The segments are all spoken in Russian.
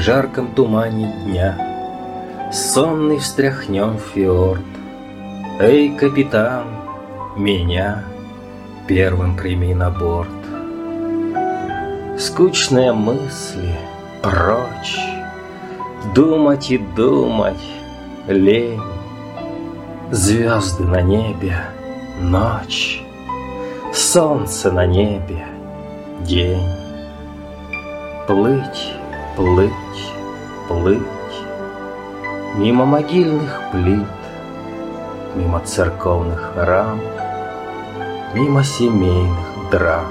жарком тумане дня сонный встряхнем фьорд. Эй, капитан, меня первым прими на борт. Скучные мысли прочь, думать и думать лень. Звезды на небе — ночь, солнце на небе — день. Плыть, плыть, плыть мимо могильных плит, мимо церковных рам, мимо семейных драм.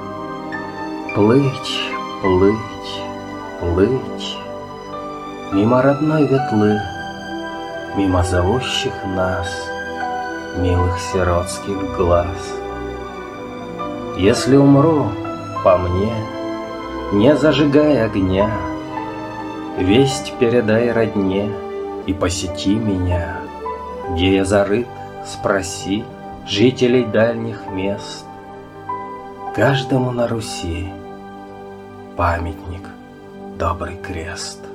Плыть, плыть, плыть мимо родной ветлы, мимо зовущих нас милых сиротских глаз. Если умру, по мне, не зажигай огня, весть передай родне и посети меня. Где я зарыт, спроси жителей дальних мест. Каждому на Руси памятник, добрый крест.